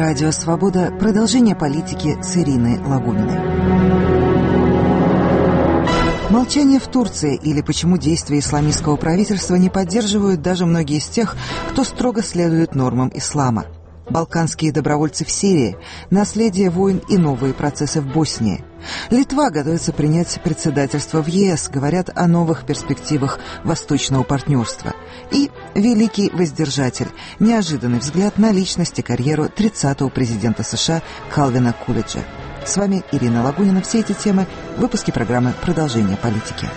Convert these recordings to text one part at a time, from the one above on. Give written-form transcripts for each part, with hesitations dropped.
Радио «Свобода». Продолжение политики с Ириной Лагуниной. Молчание в Турции или почему действия исламистского правительства не поддерживают даже многие из тех, кто строго следует нормам ислама. Балканские добровольцы в Сирии, наследие войн и новые процессы в Боснии. Литва готовится принять председательство в ЕС, говорят о новых перспективах восточного партнерства. И великий воздержатель, неожиданный взгляд на личность и карьеру 30-го президента США Калвина Кулиджа. С вами Ирина Лагунина. Все эти темы в выпуске программы «Продолжение политики».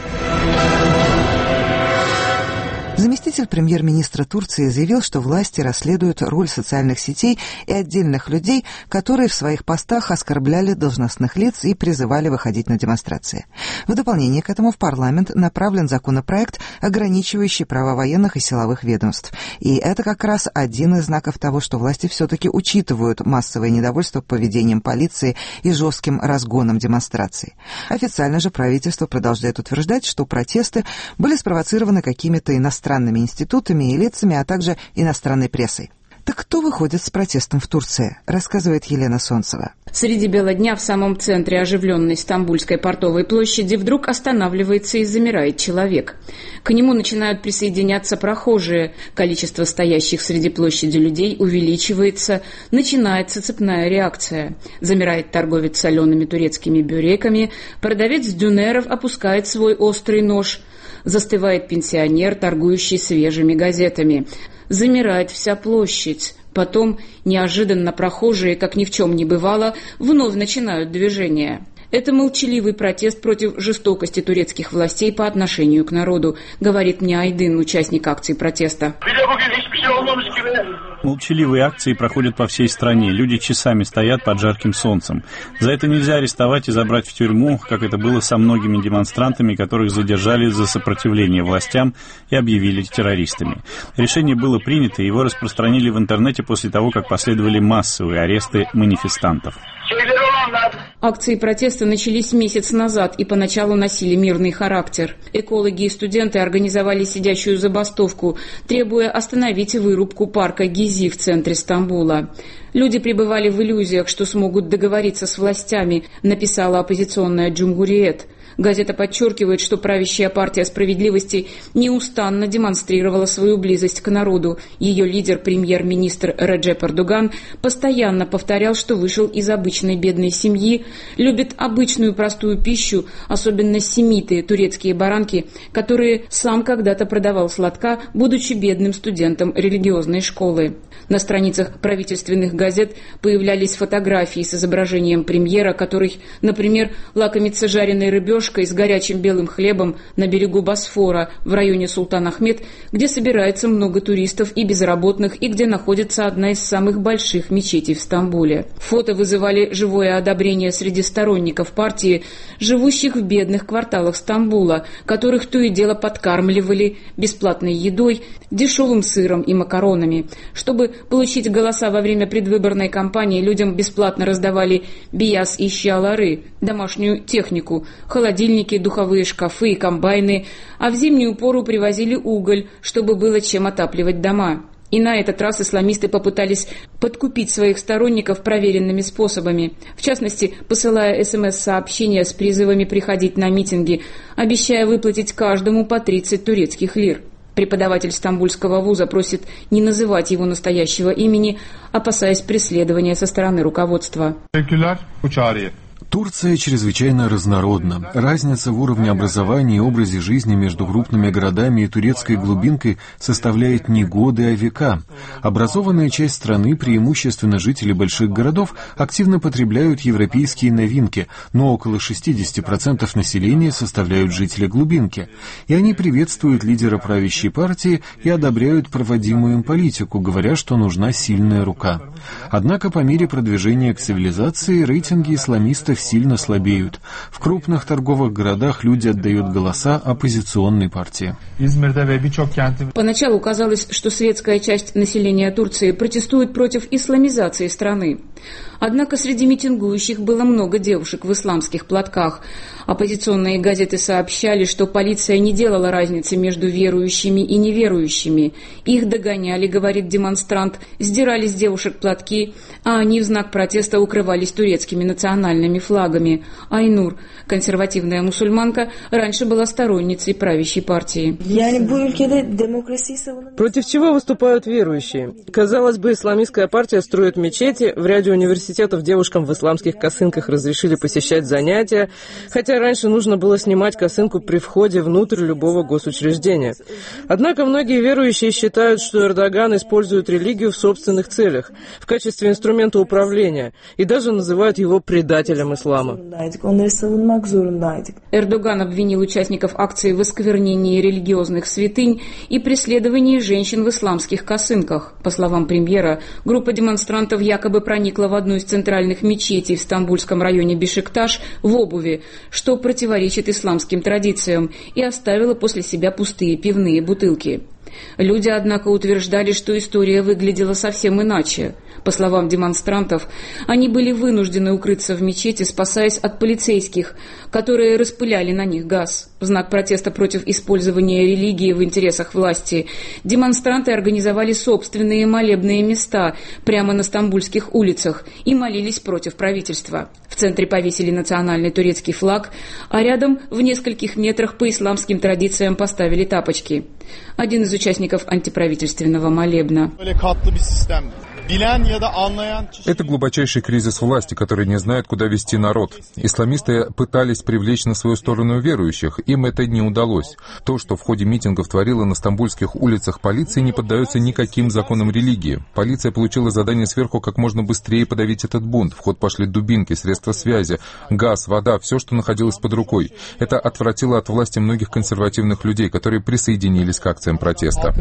Заместитель премьер-министра Турции заявил, что власти расследуют роль социальных сетей и отдельных людей, которые в своих постах оскорбляли должностных лиц и призывали выходить на демонстрации. В дополнение к этому в парламент направлен законопроект, ограничивающий права военных и силовых ведомств. И это как раз один из знаков того, что власти все-таки учитывают массовое недовольство поведением полиции и жестким разгоном демонстраций. Официально же правительство продолжает утверждать, что протесты были спровоцированы какими-то иностранными институтами и лицами, а также иностранной прессой. Так кто выходит с протестом в Турции, рассказывает Елена Солнцева. Среди бела дня в самом центре оживленной Стамбульской портовой площади вдруг останавливается и замирает человек. К нему начинают присоединяться прохожие. Количество стоящих среди площади людей увеличивается. Начинается цепная реакция. Замирает торговец солеными турецкими бюреками. Продавец дюнеров опускает свой острый нож. Застывает пенсионер, торгующий свежими газетами. Замирает вся площадь. Потом неожиданно прохожие, как ни в чем не бывало, вновь начинают движение. Это молчаливый протест против жестокости турецких властей по отношению к народу, говорит мне Айдын, участник акции протеста. Молчаливые акции проходят по всей стране. Люди часами стоят под жарким солнцем. За это нельзя арестовать и забрать в тюрьму, как это было со многими демонстрантами, которых задержали за сопротивление властям и объявили террористами. Решение было принято, и его распространили в интернете после того, как последовали массовые аресты манифестантов. Акции протеста начались месяц назад и поначалу носили мирный характер. Экологи и студенты организовали сидячую забастовку, требуя остановить вырубку парка Гези в центре Стамбула. Люди пребывали в иллюзиях, что смогут договориться с властями, написала оппозиционная «Джумгуриет». Газета подчеркивает, что правящая партия справедливости неустанно демонстрировала свою близость к народу. Ее лидер, премьер-министр Реджеп Эрдоган, постоянно повторял, что вышел из обычной бедной семьи, любит обычную простую пищу, особенно семиты, турецкие баранки, которые сам когда-то продавал сладка, будучи бедным студентом религиозной школы. На страницах правительственных газет появлялись фотографии с изображением премьера, который, например, лакомится жареной рыбешкой с горячим белым хлебом на берегу Босфора в районе Султан-Ахмед, где собирается много туристов и безработных и где находится одна из самых больших мечетей в Стамбуле. Фото вызывали живое одобрение среди сторонников партии, живущих в бедных кварталах Стамбула, которых то и дело подкармливали бесплатной едой, дешевым сыром и макаронами. Чтобы получить голоса во время предвыборной кампании, людям бесплатно раздавали бияс и щалары, домашнюю технику, холодильники, духовые шкафы и комбайны, а в зимнюю пору привозили уголь, чтобы было чем отапливать дома. И на этот раз исламисты попытались подкупить своих сторонников проверенными способами, в частности, посылая СМС-сообщения с призывами приходить на митинги, обещая выплатить каждому по 30 турецких лир. Преподаватель Стамбульского вуза просит не называть его настоящего имени, опасаясь преследования со стороны руководства. Турция чрезвычайно разнородна. Разница в уровне образования и образе жизни между крупными городами и турецкой глубинкой составляет не годы, а века. Образованная часть страны, преимущественно жители больших городов, активно потребляют европейские новинки, но около 60% населения составляют жители глубинки. И они приветствуют лидера правящей партии и одобряют проводимую им политику, говоря, что нужна сильная рука. Однако по мере продвижения к цивилизации рейтинги исламистов регионах сильно слабеют. В крупных торговых городах люди отдают голоса оппозиционной партии. Поначалу казалось, что светская часть населения Турции протестует против исламизации страны. Однако среди митингующих было много девушек в исламских платках. Оппозиционные газеты сообщали, что полиция не делала разницы между верующими и неверующими. Их догоняли, говорит демонстрант, сдирали с девушек платки, а они в знак протеста укрывались турецкими национальными флагами. Айнур, консервативная мусульманка, раньше была сторонницей правящей партии. Против чего выступают верующие? Казалось бы, исламистская партия строит мечети, в ряде университетов девушкам в исламских косынках разрешили посещать занятия, хотя раньше нужно было снимать косынку при входе внутрь любого госучреждения. Однако многие верующие считают, что Эрдоган использует религию в собственных целях, в качестве инструмента управления, и даже называют его предателем ислама. Эрдоган обвинил участников акции в осквернении религиозных святынь и преследовании женщин в исламских косынках. По словам премьера, группа демонстрантов якобы проникла в одну из центральных мечетей в стамбульском районе Бешикташ в обуви, что противоречит исламским традициям, и оставила после себя пустые пивные бутылки. Люди, однако, утверждали, что история выглядела совсем иначе. По словам демонстрантов, они были вынуждены укрыться в мечети, спасаясь от полицейских, которые распыляли на них газ. В знак протеста против использования религии в интересах власти демонстранты организовали собственные молебные места прямо на стамбульских улицах и молились против правительства. В центре повесили национальный турецкий флаг, а рядом в нескольких метрах по исламским традициям поставили тапочки. Один из участников антиправительственного молебна. Это глубочайший кризис власти, который не знает, куда вести народ. Исламисты пытались привлечь на свою сторону верующих, им это не удалось. То, что в ходе митингов творила на стамбульских улицах полиция, не поддается никаким законам религии. Полиция получила задание сверху как можно быстрее подавить этот бунт. В ход пошли дубинки, средства связи, газ, вода, все, что находилось под рукой. Это отвратило от власти многих консервативных людей, которые присоединились к акциям протеста.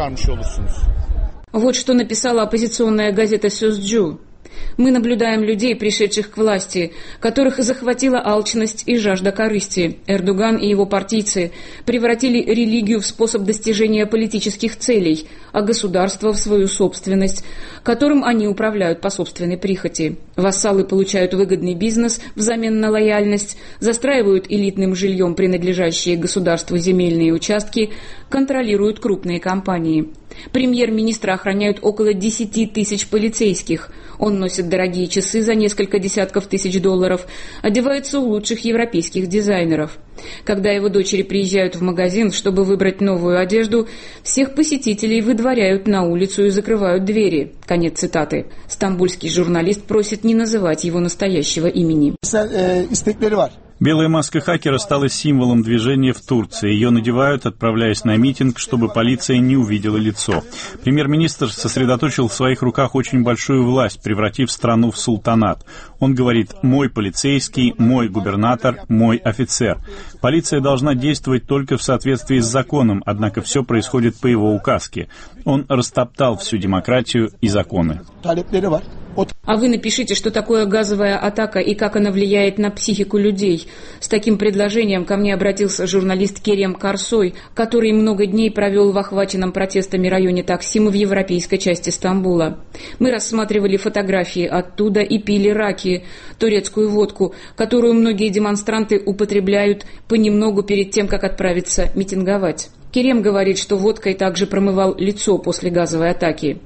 Вот что написала оппозиционная газета «Сözcü». Мы наблюдаем людей, пришедших к власти, которых захватила алчность и жажда корысти. Эрдоган и его партийцы превратили религию в способ достижения политических целей, а государство в свою собственность, которым они управляют по собственной прихоти. Вассалы получают выгодный бизнес взамен на лояльность, застраивают элитным жильем принадлежащие государству земельные участки, контролируют крупные компании. Премьер-министра охраняют около 10 тысяч полицейских. Он носит дорогие часы за несколько десятков тысяч долларов, одевается у лучших европейских дизайнеров. Когда его дочери приезжают в магазин, чтобы выбрать новую одежду, всех посетителей выдворяют на улицу и закрывают двери. Конец цитаты. Стамбульский журналист просит не называть его настоящего имени. Белая маска хакера стала символом движения в Турции. Ее надевают, отправляясь на митинг, чтобы полиция не увидела лицо. Премьер-министр сосредоточил в своих руках очень большую власть, превратив страну в султанат. Он говорит: «Мой полицейский, мой губернатор, мой офицер». Полиция должна действовать только в соответствии с законом, однако все происходит по его указке. Он растоптал всю демократию и законы. А вы напишите, что такое газовая атака и как она влияет на психику людей. С таким предложением ко мне обратился журналист Керем Карсой, который много дней провел в охваченном протестами районе Таксим в европейской части Стамбула. Мы рассматривали фотографии оттуда и пили раки, турецкую водку, которую многие демонстранты употребляют понемногу перед тем, как отправиться митинговать. Керем говорит, что водкой также промывал лицо после газовой атаки.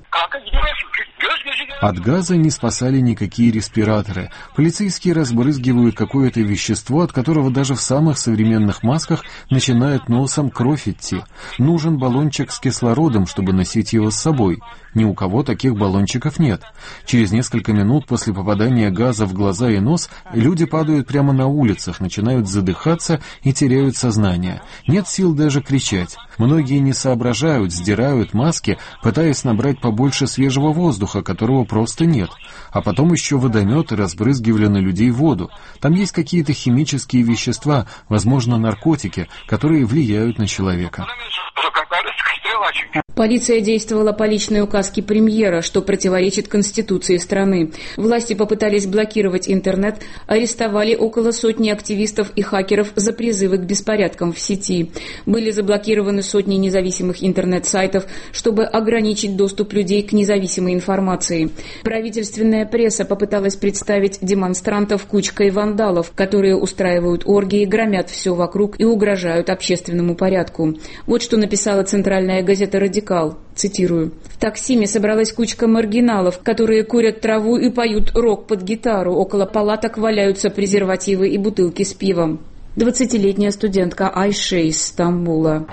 От газа не спасали никакие респираторы. Полицейские разбрызгивают какое-то вещество, от которого даже в самых современных масках начинает носом кровь идти. Нужен баллончик с кислородом, чтобы носить его с собой. Ни у кого таких баллончиков нет. Через несколько минут после попадания газа в глаза и нос люди падают прямо на улицах, начинают задыхаться и теряют сознание. Нет сил даже кричать. Многие не соображают, сдирают маски, пытаясь набрать побольше свежего воздуха, которого просто нет. А потом еще водометы разбрызгивали на людей воду. Там есть какие-то химические вещества, возможно, наркотики, которые влияют на человека. Полиция действовала по личной указке премьера, что противоречит Конституции страны. Власти попытались блокировать интернет, арестовали около сотни активистов и хакеров за призывы к беспорядкам в сети. Были заблокированы сотни независимых интернет-сайтов, чтобы ограничить доступ людей к независимой информации. Правительственная пресса попыталась представить демонстрантов кучкой вандалов, которые устраивают оргии, громят все вокруг и угрожают общественному порядку. Вот что написала центральная газета «Радикал». Цитирую. «В Таксиме собралась кучка маргиналов, которые курят траву и поют рок под гитару. Около палаток валяются презервативы и бутылки с пивом». 20-летняя студентка Айше из Стамбула.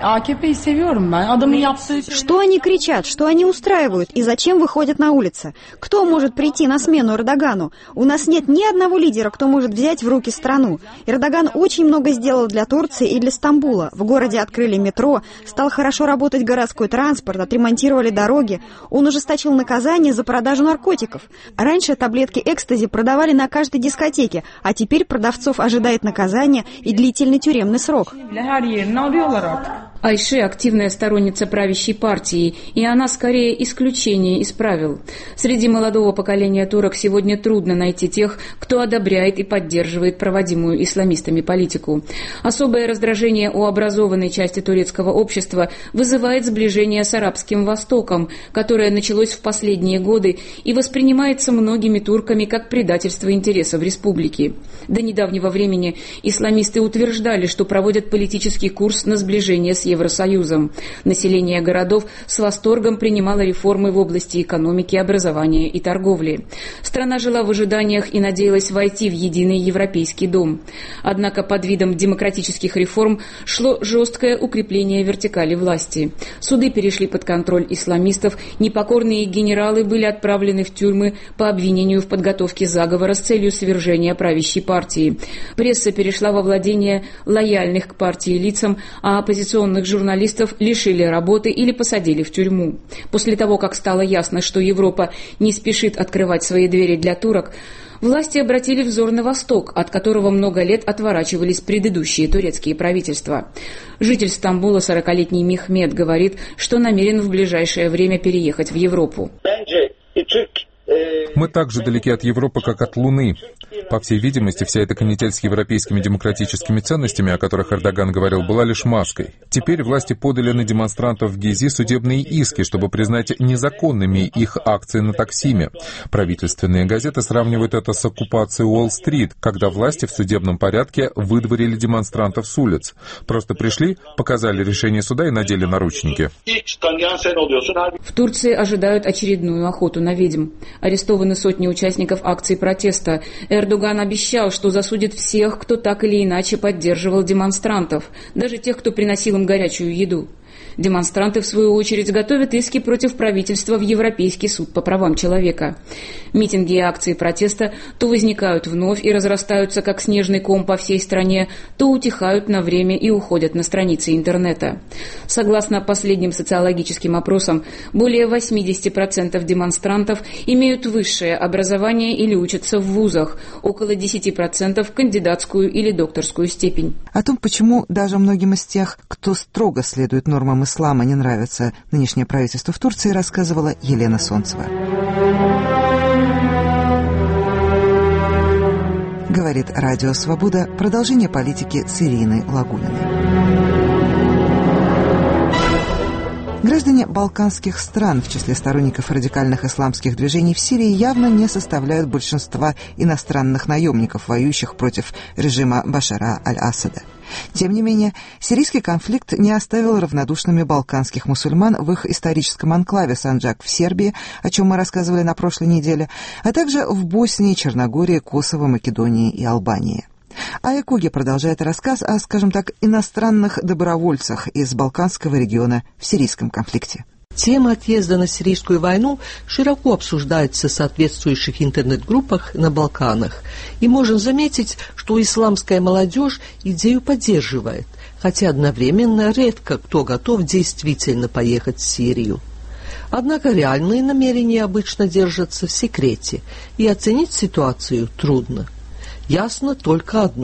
Что они кричат, что они устраивают и зачем выходят на улицы? Кто может прийти на смену Эрдогану? У нас нет ни одного лидера, кто может взять в руки страну. Эрдоган очень много сделал для Турции и для Стамбула. В городе открыли метро, стал хорошо работать городской транспорт, отремонтировали дороги. Он ужесточил наказание за продажу наркотиков. Раньше таблетки экстази продавали на каждой дискотеке, а теперь продавцов ожидает наказание и длительный тюремный срок. Айше – активная сторонница правящей партии, и она скорее исключение из правил. Среди молодого поколения турок сегодня трудно найти тех, кто одобряет и поддерживает проводимую исламистами политику. Особое раздражение у образованной части турецкого общества вызывает сближение с Арабским Востоком, которое началось в последние годы и воспринимается многими турками как предательство интересов республики. До недавнего времени исламисты утверждали, что проводят политический курс на сближение с Евросоюзом. Население городов с восторгом принимало реформы в области экономики, образования и торговли. Страна жила в ожиданиях и надеялась войти в единый европейский дом. Однако под видом демократических реформ шло жесткое укрепление вертикали власти. Суды перешли под контроль исламистов, непокорные генералы были отправлены в тюрьмы по обвинению в подготовке заговора с целью свержения правящей партии. Пресса перешла во владение лояльных к партии лицам, а оппозиционных журналистов лишили работы или посадили в тюрьму. После того, как стало ясно, что Европа не спешит открывать свои двери для турок, власти обратили взор на Восток, от которого много лет отворачивались предыдущие турецкие правительства. Житель Стамбула, 40-летний Мехмед, говорит, что намерен в ближайшее время переехать в Европу. Мы так же далеки от Европы, как от Луны. По всей видимости, вся эта канитель с европейскими демократическими ценностями, о которых Эрдоган говорил, была лишь маской. Теперь власти подали на демонстрантов в Гези судебные иски, чтобы признать незаконными их акции на Таксиме. Правительственные газеты сравнивают это с оккупацией Уолл-стрит, когда власти в судебном порядке выдворили демонстрантов с улиц. Просто пришли, показали решение суда и надели наручники. В Турции ожидают очередную охоту на ведьм. Арестованы сотни участников акций протеста. Эрдоган обещал, что засудит всех, кто так или иначе поддерживал демонстрантов, даже тех, кто приносил им горячую еду. Демонстранты, в свою очередь, готовят иски против правительства в Европейский суд по правам человека. Митинги и акции протеста то возникают вновь и разрастаются, как снежный ком по всей стране, то утихают на время и уходят на страницы интернета. Согласно последним социологическим опросам, более 80% демонстрантов имеют высшее образование или учатся в вузах, около 10% кандидатскую или докторскую степень. О том, почему даже многим из тех, кто строго следует нормам ислама, не нравится нынешнее правительство в Турции, рассказывала Елена Солнцева. Говорит Радио Свобода. Продолжение политики с Ириной Лагуниной. Граждане балканских стран, в числе сторонников радикальных исламских движений в Сирии, явно не составляют большинства иностранных наемников, воюющих против режима Башара аль-Асада. Тем не менее, сирийский конфликт не оставил равнодушными балканских мусульман в их историческом анклаве Санджак в Сербии, о чем мы рассказывали на прошлой неделе, а также в Боснии, Черногории, Косово, Македонии и Албании. Ая Коги продолжает рассказ о, скажем так, иностранных добровольцах из Балканского региона в сирийском конфликте. Тема отъезда на сирийскую войну широко обсуждается в соответствующих интернет-группах на Балканах. И можно заметить, что исламская молодежь идею поддерживает, хотя одновременно редко кто готов действительно поехать в Сирию. Однако реальные намерения обычно держатся в секрете, и оценить ситуацию трудно. Ясно только одно.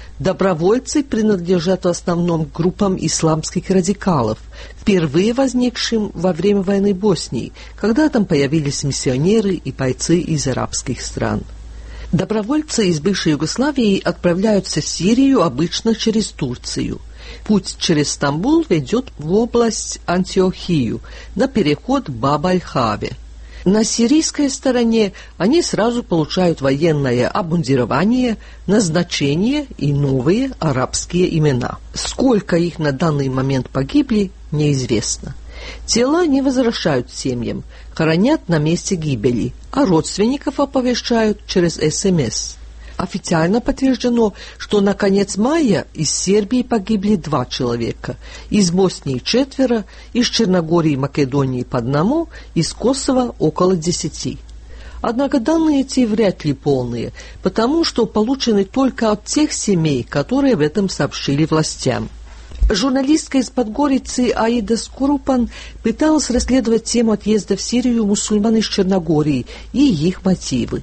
Добровольцы принадлежат в основном группам исламских радикалов, впервые возникшим во время войны Боснии, когда там появились миссионеры и бойцы из арабских стран. Добровольцы из бывшей Югославии отправляются в Сирию обычно через Турцию. Путь через Стамбул ведет в область Антиохию, на переход Баб-аль-Хаве. На сирийской стороне они сразу получают военное обмундирование, назначение и новые арабские имена. Сколько их на данный момент погибли, неизвестно. Тела не возвращают семьям, хоронят на месте гибели, а родственников оповещают через СМС. Официально подтверждено, что на конец мая из Сербии погибли 2 человека, из Боснии 4, из Черногории и Македонии по 1, из Косово около 10. Однако данные эти вряд ли полные, потому что получены только от тех семей, которые об этом сообщили властям. Журналистка из Подгорицы Аида Скорупан пыталась расследовать тему отъезда в Сирию мусульман из Черногории и их мотивы.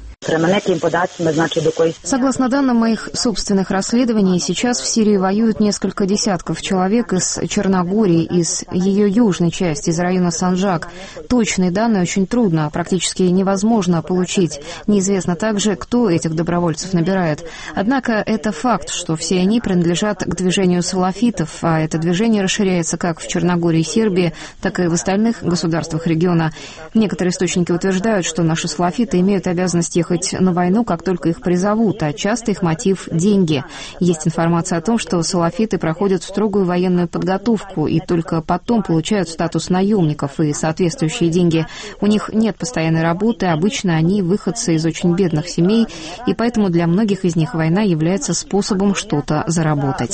Согласно данным моих собственных расследований, сейчас в Сирии воюют несколько десятков человек из Черногории, из ее южной части, из района Санджак. Точные данные очень трудно, практически невозможно получить. Неизвестно также, кто этих добровольцев набирает. Однако это факт, что все они принадлежат к движению салафитов, а это движение расширяется как в Черногории и Сербии, так и в остальных государствах региона. Некоторые источники утверждают, что наши салафиты имеют обязанность ехать на войну, как только их призовут, а часто их мотив – деньги. Есть информация о том, что салафиты проходят строгую военную подготовку и только потом получают статус наемников и соответствующие деньги. У них нет постоянной работы, обычно они выходцы из очень бедных семей, и поэтому для многих из них война является способом что-то заработать.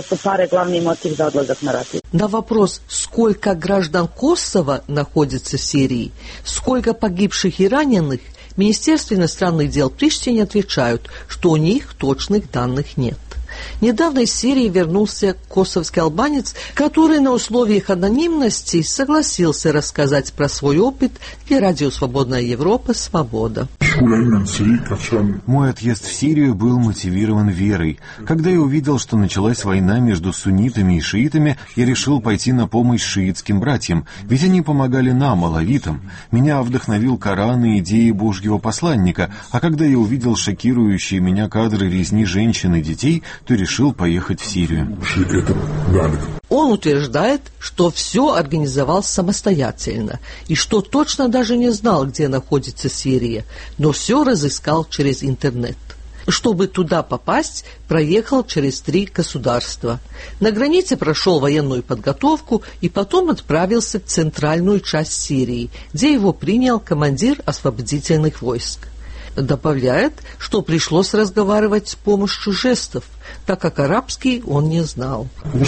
На вопрос, сколько граждан Косово находится в Сирии, сколько погибших и раненых, Министерство иностранных дел Приштине отвечают, что у них точных данных нет. Недавно из Сирии вернулся косовский албанец, который на условиях анонимности согласился рассказать про свой опыт для радио «Свободная Европа. Свобода». Мой отъезд в Сирию был мотивирован верой. Когда я увидел, что началась война между суннитами и шиитами, я решил пойти на помощь шиитским братьям, ведь они помогали нам, алавитам. Меня вдохновил Коран и идеи Божьего посланника, а когда я увидел шокирующие меня кадры резни женщин и детей, то решил поехать в Сирию. Он утверждает, что все организовал самостоятельно и что точно даже не знал, где находится Сирия, но все разыскал через интернет. Чтобы туда попасть, проехал через 3 государства. На границе прошел военную подготовку и потом отправился в центральную часть Сирии, где его принял командир освободительных войск. Добавляет, что пришлось разговаривать с помощью жестов, так как арабский он не знал.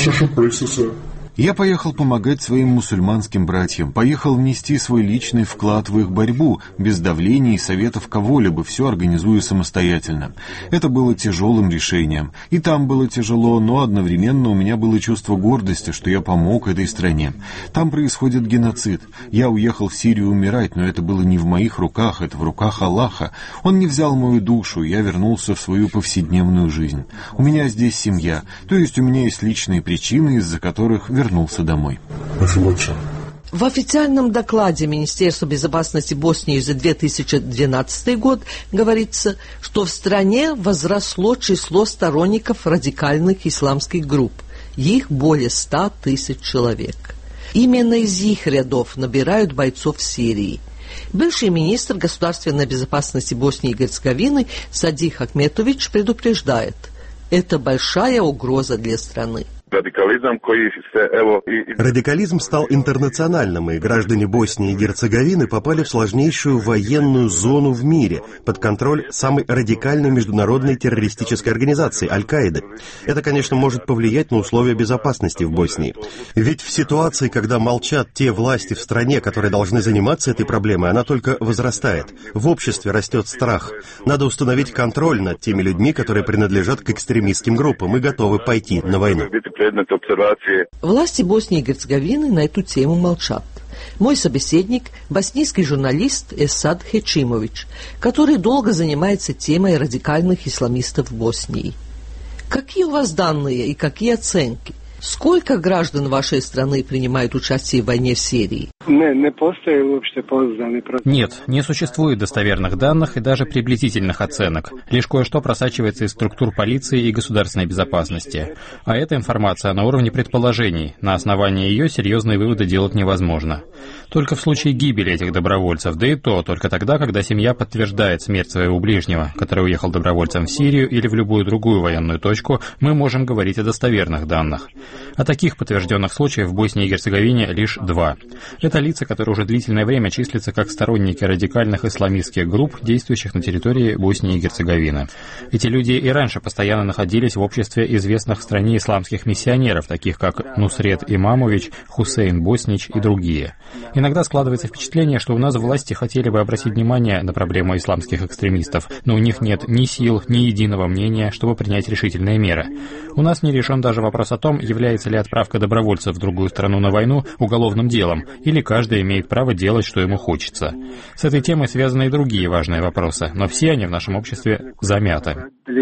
Я поехал помогать своим мусульманским братьям, поехал внести свой личный вклад в их борьбу, без давления и советов кого-либо, все организуя самостоятельно. Это было тяжелым решением. И там было тяжело, но одновременно у меня было чувство гордости, что я помог этой стране. Там происходит геноцид. Я уехал в Сирию умирать, но это было не в моих руках, это в руках Аллаха. Он не взял мою душу, я вернулся в свою повседневную жизнь. У меня здесь семья, то есть у меня есть личные причины, из-за которых вернулся домой. В официальном докладе Министерства безопасности Боснии за 2012 год говорится, что в стране возросло число сторонников радикальных исламских групп. Их более 100 тысяч человек. Именно из их рядов набирают бойцов в Сирии. Бывший министр государственной безопасности Боснии и Герцеговины Садих Ахметович предупреждает, это большая угроза для страны. Радикализм стал интернациональным, и граждане Боснии и Герцеговины попали в сложнейшую военную зону в мире под контроль самой радикальной международной террористической организации Аль-Каиды. Это, конечно, может повлиять на условия безопасности в Боснии. Ведь в ситуации, когда молчат те власти в стране, которые должны заниматься этой проблемой, она только возрастает. В обществе растет страх. Надо установить контроль над теми людьми, которые принадлежат к экстремистским группам и готовы пойти на войну. Власти Боснии и Герцеговины на эту тему молчат. Мой собеседник – боснийский журналист Эсад Хечимович, который долго занимается темой радикальных исламистов в Боснии. Какие у вас данные и какие оценки? Сколько граждан вашей страны принимают участие в войне в Сирии? Нет, не существует достоверных данных и даже приблизительных оценок. Лишь кое-что просачивается из структур полиции и государственной безопасности. А эта информация на уровне предположений. На основании ее серьезные выводы делать невозможно. Только в случае гибели этих добровольцев, да и то только тогда, когда семья подтверждает смерть своего ближнего, который уехал добровольцем в Сирию или в любую другую военную точку, мы можем говорить о достоверных данных. А таких подтвержденных случаев в Боснии и Герцеговине лишь 2. Это лица, которые уже длительное время числятся как сторонники радикальных исламистских групп, действующих на территории Боснии и Герцеговины. Эти люди и раньше постоянно находились в обществе известных в стране исламских миссионеров, таких как Нусрет Имамович, Хусейн Боснич и другие. Иногда складывается впечатление, что у нас власти хотели бы обратить внимание на проблему исламских экстремистов, но у них нет ни сил, ни единого мнения, чтобы принять решительные меры. У нас не решен даже вопрос о том, является ли отправка добровольцев в другую страну на войну уголовным делом, или каждый имеет право делать, что ему хочется. С этой темой связаны и другие важные вопросы, но все они в нашем обществе замяты.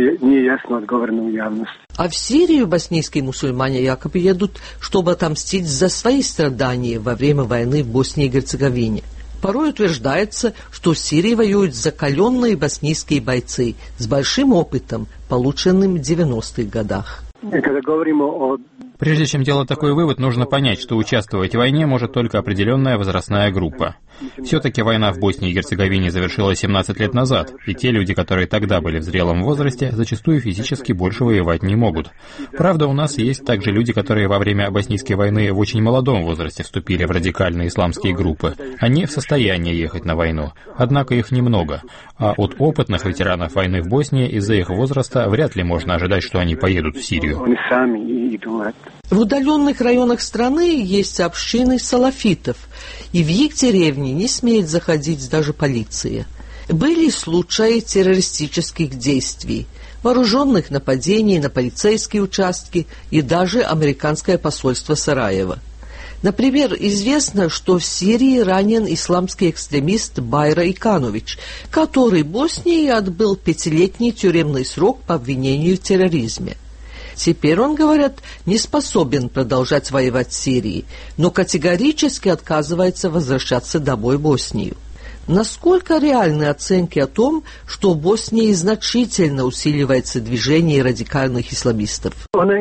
А в Сирию боснийские мусульмане якобы едут, чтобы отомстить за свои страдания во время войны в Боснии и Герцеговине. Порой утверждается, что в Сирии воюют закаленные боснийские бойцы с большим опытом, полученным в 90-х годах. Прежде чем делать такой вывод, нужно понять, что участвовать в войне может только определенная возрастная группа. Все-таки война в Боснии и Герцеговине завершилась 17 лет назад, и те люди, которые тогда были в зрелом возрасте, зачастую физически больше воевать не могут. Правда, у нас есть также люди, которые во время боснийской войны в очень молодом возрасте вступили в радикальные исламские группы. Они в состоянии ехать на войну, однако их немного. А от опытных ветеранов войны в Боснии из-за их возраста вряд ли можно ожидать, что они поедут в Сирию. В удаленных районах страны есть общины салафитов, и в их деревни не смеет заходить даже полиция. Были случаи террористических действий, вооруженных нападений на полицейские участки и даже американское посольство Сараево. Например, известно, что в Сирии ранен исламский экстремист Байра Иканович, который в Боснии отбыл 5-летний тюремный срок по обвинению в терроризме. Теперь он, говорят, не способен продолжать воевать в Сирии, но категорически отказывается возвращаться домой в Боснию. Насколько реальны оценки о том, что в Боснии значительно усиливается движение радикальных исламистов?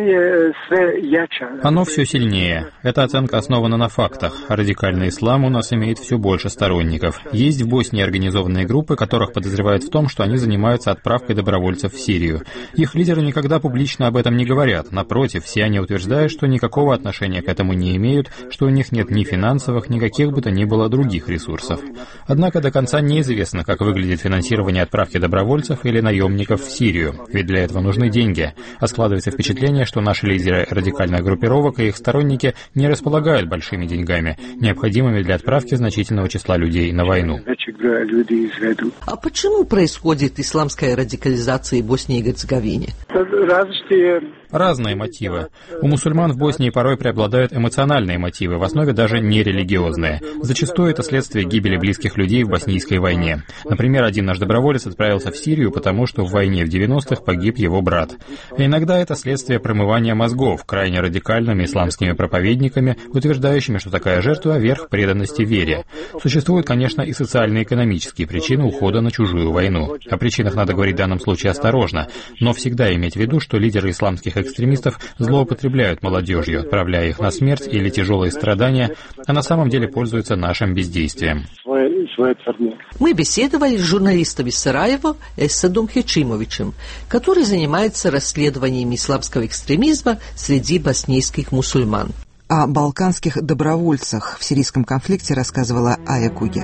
Оно все сильнее. Эта оценка основана на фактах. Радикальный ислам у нас имеет все больше сторонников. Есть в Боснии организованные группы, которых подозревают в том, что они занимаются отправкой добровольцев в Сирию. Их лидеры никогда публично об этом не говорят. Напротив, все они утверждают, что никакого отношения к этому не имеют, что у них нет ни финансовых, ни каких бы то ни было других ресурсов. Однако до конца неизвестно, как выглядит финансирование отправки добровольцев или наемников в Сирию, ведь для этого нужны деньги. А складывается впечатление, что наши лидеры радикальных группировок и их сторонники не располагают большими деньгами, необходимыми для отправки значительного числа людей на войну. А почему происходит исламская радикализация в Боснии и Герцеговине? Разные мотивы. У мусульман в Боснии порой преобладают эмоциональные мотивы, в основе даже не религиозные. Зачастую это следствие гибели близких людей в боснийской войне. Например, один наш доброволец отправился в Сирию, потому что в войне в 90-х погиб его брат. И иногда это следствие промывания мозгов крайне радикальными исламскими проповедниками, утверждающими, что такая жертва — верх преданности вере. Существуют, конечно, и социально-экономические причины ухода на чужую войну. О причинах надо говорить в данном случае осторожно, но всегда иметь в виду, что лидеры исламских экстремистов злоупотребляют молодежью, отправляя их на смерть или тяжелые страдания, а на самом деле пользуются нашим бездействием. Мы беседовали с журналистом из Сараева Эсадом Хечимовичем, который занимается расследованием исламского экстремизма среди боснийских мусульман. О балканских добровольцах в сирийском конфликте рассказывала Ая Куге.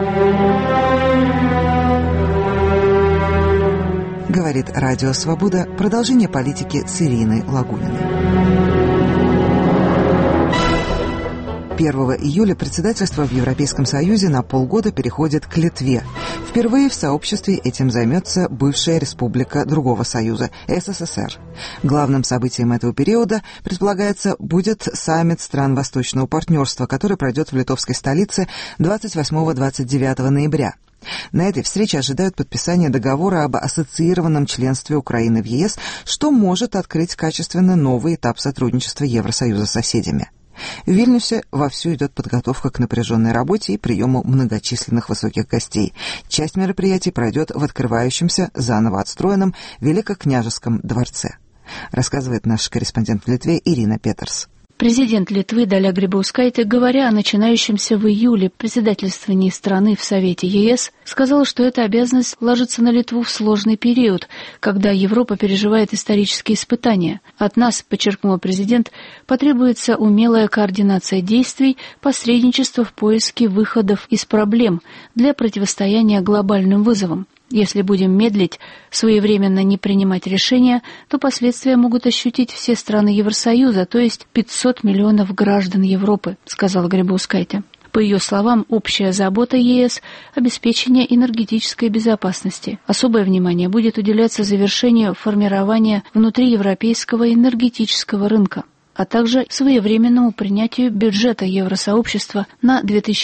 Говорит Радио Свобода. Продолжение политики с Ириной Лагуниной. 1 июля председательство в Европейском Союзе на полгода переходит к Литве. Впервые в сообществе этим займется бывшая республика другого союза – СССР. Главным событием этого периода, предполагается, будет саммит стран Восточного партнерства, который пройдет в литовской столице 28-29 ноября. На этой встрече ожидают подписания договора об ассоциированном членстве Украины в ЕС, что может открыть качественно новый этап сотрудничества Евросоюза с соседями. В Вильнюсе вовсю идет подготовка к напряженной работе и приему многочисленных высоких гостей. Часть мероприятий пройдет в открывающемся, заново отстроенном Великокняжеском дворце. Рассказывает наш корреспондент в Литве Ирина Петерс. Президент Литвы Даля Грибаускайте, говоря о начинающемся в июле председательствовании страны в Совете ЕС, сказала, что эта обязанность ложится на Литву в сложный период, когда Европа переживает исторические испытания. От нас, подчеркнул президент, потребуется умелая координация действий, посредничество в поиске выходов из проблем для противостояния глобальным вызовам. Если будем медлить, своевременно не принимать решения, то последствия могут ощутить все страны Евросоюза, то есть 500 миллионов граждан Европы, сказала Грибаускайте. По ее словам, общая забота ЕС – обеспечение энергетической безопасности. Особое внимание будет уделяться завершению формирования внутриевропейского энергетического рынка, а также своевременному принятию бюджета Евросообщества на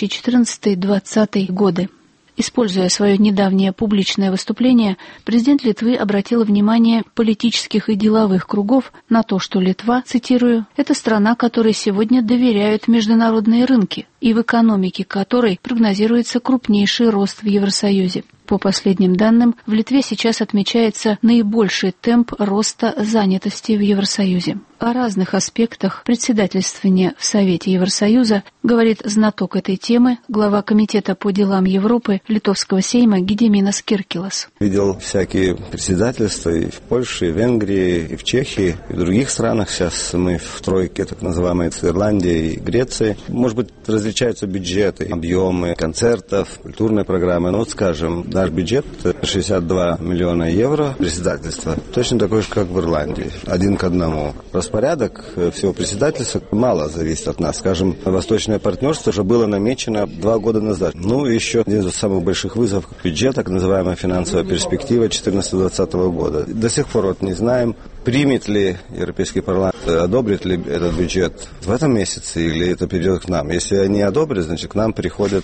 2014-2020 годы. Используя свое недавнее публичное выступление, президент Литвы обратил внимание политических и деловых кругов на то, что Литва, цитирую, «это страна, которой сегодня доверяют международные рынки и в экономике которой прогнозируется крупнейший рост в Евросоюзе». По последним данным, в Литве сейчас отмечается наибольший темп роста занятости в Евросоюзе. О разных аспектах председательствования в Совете Евросоюза говорит знаток этой темы, глава Комитета по делам Европы Литовского сейма Гедиминас Киркилас. Видел всякие председательства и в Польше, и в Венгрии, и в Чехии, и в других странах. Сейчас мы в тройке, так называемой, с Ирландией и Грецией. Может быть, различаются бюджеты, объемы концертов, культурные программы. Но вот, скажем, наш бюджет 62 миллиона евро председательства, точно такой же, как в Ирландии, 1 к 1. Распорядок всего председательства мало зависит от нас. Скажем, восточное партнерство уже было намечено 2 года назад. Ну и еще один из самых больших вызовов – бюджет, так называемая финансовая перспектива 2014-2020 года. До сих пор вот не знаем, примет ли Европейский парламент, одобрит ли этот бюджет в этом месяце или это перейдет к нам. Если они одобрят, значит, к нам приходят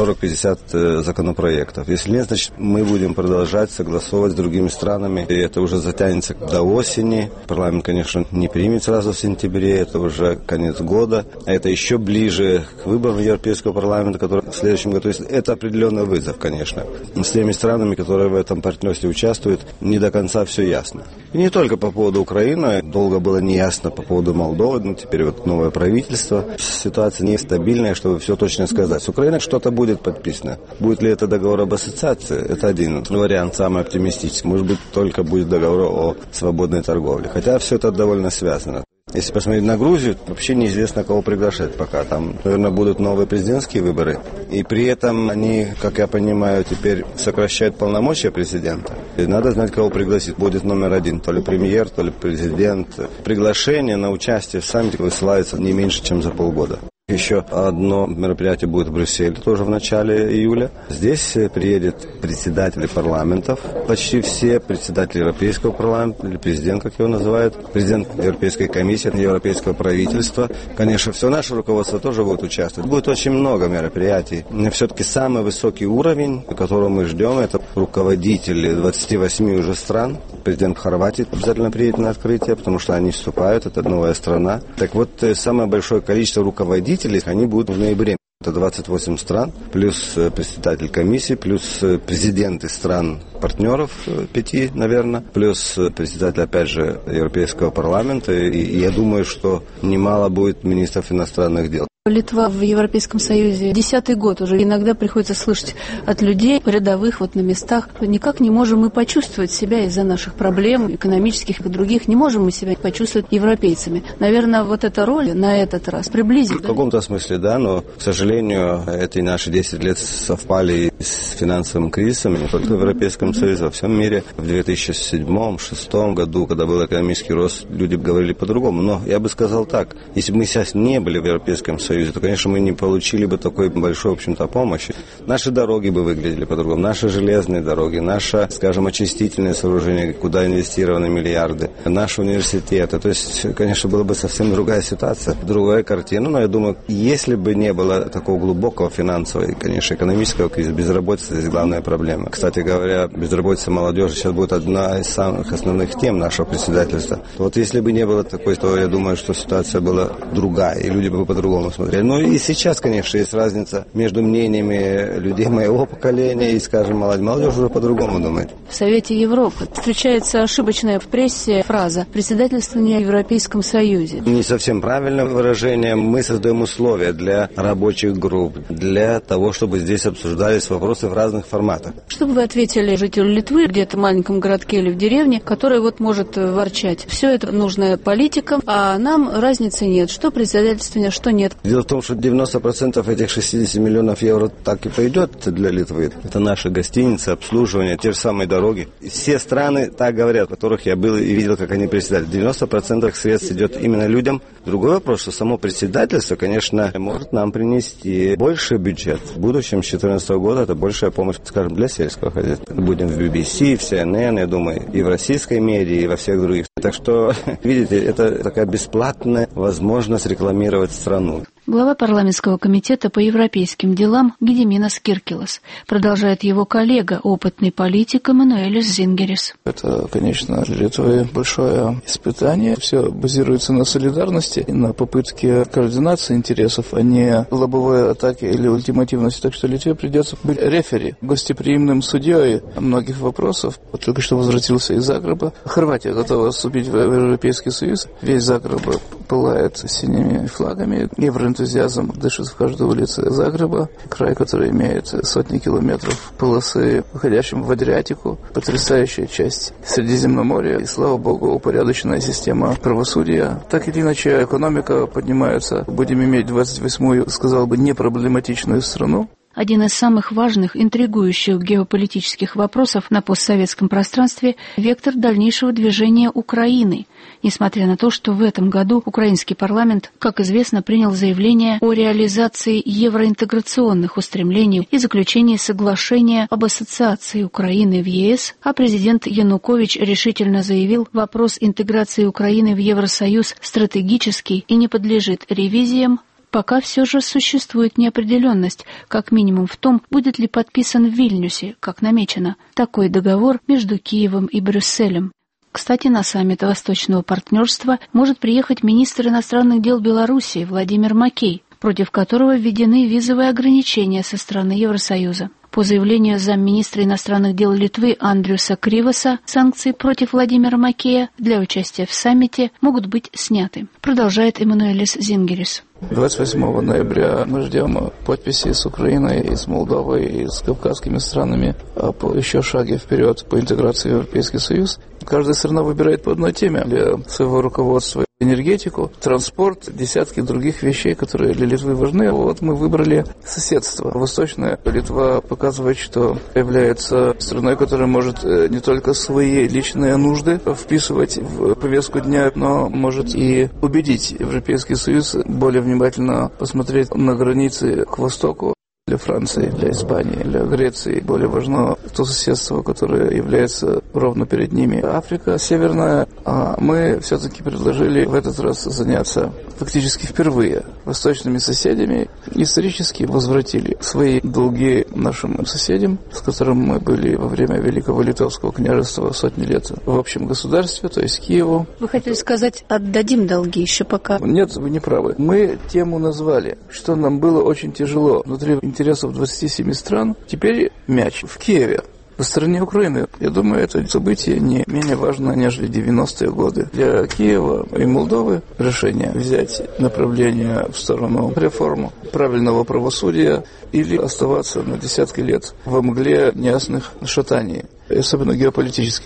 40-50 законопроектов. Если нет, значит, мы будем продолжать согласовывать с другими странами, и это уже затянется до осени. Парламент, конечно, не примет сразу в сентябре, это уже конец года. А это еще ближе к выборам Европейского парламента, который в следующем году. То есть это определенный вызов, конечно. С теми странами, которые в этом партнерстве участвуют, не до конца все ясно. И не только по поводу Украины, долго было неясно по поводу Молдовы, но теперь вот новое правительство. Ситуация нестабильная, чтобы все точно сказать. С Украиной что-то будет подписано. Будет ли это договор об ассоциации? Это один вариант, самый оптимистичный. Может быть, только будет договор о свободной торговле. Хотя все это довольно связано. Если посмотреть на Грузию, вообще неизвестно, кого приглашать пока. Там, наверное, будут новые президентские выборы. И при этом они, как я понимаю, теперь сокращают полномочия президента. И надо знать, кого пригласить. Будет номер 1, то ли премьер, то ли президент. Приглашение на участие в саммите высылается не меньше, чем за полгода. Еще одно мероприятие будет в Брюсселе, тоже в начале июля. Здесь приедут председатели парламентов, почти все председатели Европейского парламента, или президент, как его называют, президент Европейской комиссии, Европейского правительства. Конечно, все наше руководство тоже будет участвовать. Будет очень много мероприятий. Но все-таки самый высокий уровень, которого мы ждем, это руководители 28 уже стран. Президент Хорватии обязательно приедет на открытие, потому что они вступают, это новая страна. Так вот, самое большое количество руководителей, они будут в ноябре. Это 28 стран, плюс председатель комиссии, плюс президенты стран-партнеров 5, наверное, плюс председатель, опять же, Европейского парламента. И я думаю, что немало будет министров иностранных дел. Литва в Европейском Союзе 10-й год уже. Иногда приходится слышать от людей, рядовых, вот на местах, никак не можем мы почувствовать себя из-за наших проблем, экономических и других, не можем мы себя почувствовать европейцами. Наверное, вот эта роль на этот раз приблизит. В каком-то смысле, да, но, к сожалению, эти наши 10 лет совпали с финансовым кризисом, не только в Европейском Союзе, во всем мире. В 2007-2006 году, когда был экономический рост, люди говорили по-другому. Но я бы сказал так, если бы мы сейчас не были в Европейском Союзе, Союзе, то, конечно, мы не получили бы такой большой, в общем-то, помощи. Наши дороги бы выглядели по-другому, наши железные дороги, наше, скажем, очистительное сооружение, куда инвестированы миллиарды, наши университеты. То есть, конечно, была бы совсем другая ситуация, другая картина. Но я думаю, если бы не было такого глубокого финансового и, конечно, экономического кризиса, безработица здесь главная проблема. Кстати говоря, безработица молодежи сейчас будет одна из самых основных тем нашего председательства. Вот если бы не было такой, то я думаю, что ситуация была другая, и люди бы по-другому смотрели. Ну и сейчас, конечно, есть разница между мнениями людей моего поколения и, скажем, молодежь уже по-другому думает. В Совете Европы встречается ошибочная в прессе фраза «председательствование в Европейском Союзе». Не совсем правильное выражение. Мы создаем условия для рабочих групп, для того, чтобы здесь обсуждались вопросы в разных форматах. Что бы вы ответили жителю Литвы, где-то в маленьком городке или в деревне, который вот может ворчать? Все это нужно политикам, а нам разницы нет. Что председательствование, что нет. Дело в том, что 90% этих 60 миллионов евро так и пойдет для Литвы. Это наши гостиницы, обслуживание, те же самые дороги. Все страны так говорят, в которых я был и видел, как они председатель. 90% средств идет именно людям. Другой вопрос, что само председательство, конечно, может нам принести больший бюджет. В будущем, с 2014 года, это большая помощь, скажем, для сельского хозяйства. Будем в BBC, в CNN, я думаю, и в российской медиа, и во всех других. Так что, видите, это такая бесплатная возможность рекламировать страну. Глава парламентского комитета по европейским делам Гедиминас Киркилас. Продолжает его коллега, опытный политик Эммануэлис Зингерис. Это, конечно, для Литвы большое испытание. Все базируется на солидарности и на попытке координации интересов, а не лобовой атаки или ультимативности. Так что Литве придется быть рефери, гостеприимным судьей многих вопросов. Вот только что возвратился из Загреба. Хорватия готова вступить в Европейский Союз. Весь Загреб пылает синими флагами. Евроэнтузиазм дышит в каждой улице Загреба. Край, который имеет сотни километров полосы, выходящим в Адриатику. Потрясающая часть Средиземноморья. И, слава богу, упорядоченная система правосудия. Так или иначе, экономика поднимается. Будем иметь 28-ю, сказал бы, непроблематичную страну. Один из самых важных, интригующих геополитических вопросов на постсоветском пространстве – вектор дальнейшего движения Украины. Несмотря на то, что в этом году украинский парламент, как известно, принял заявление о реализации евроинтеграционных устремлений и заключении соглашения об ассоциации Украины в ЕС, а президент Янукович решительно заявил, вопрос интеграции Украины в Евросоюз стратегический и не подлежит ревизиям, пока все же существует неопределенность, как минимум в том, будет ли подписан в Вильнюсе, как намечено, такой договор между Киевом и Брюсселем. Кстати, на саммит Восточного партнерства может приехать министр иностранных дел Белоруссии Владимир Макей, против которого введены визовые ограничения со стороны Евросоюза. По заявлению замминистра иностранных дел Литвы Андриуса Кривоса, санкции против Владимира Макея для участия в саммите могут быть сняты. Продолжает Эммануэлис Зингерис. 28 ноября мы ждем подписи с Украиной, и с Молдовой, и с кавказскими странами по еще шаге вперед по интеграции в Европейский Союз. Каждая страна выбирает по одной теме для своего руководства. Энергетику, транспорт, десятки других вещей, которые для Литвы важны. Вот мы выбрали соседство. Восточная Литва показывает, что является страной, которая может не только свои личные нужды вписывать в повестку дня, но может и убедить Европейский Союз более внимательно посмотреть на границы к востоку. Для Франции, для Испании, для Греции более важно то соседство, которое является ровно перед ними. Африка северная, а мы все-таки предложили в этот раз заняться фактически впервые восточными соседями. Исторически возвратили свои долги нашим соседям, с которым мы были во время Великого Литовского княжества сотни лет в общем государстве, то есть Киеву. Вы хотели сказать, отдадим долги еще пока? Нет, вы не правы. Мы тему назвали, что нам было очень тяжело внутри интересов 27 стран. Теперь мяч в Киеве. В стране Украины, я думаю, это событие не менее важно, нежели 90-е годы. Для Киева и Молдовы решение взять направление в сторону реформы правильного правосудия или оставаться на десятки лет во мгле неясных шатаний, особенно геополитических.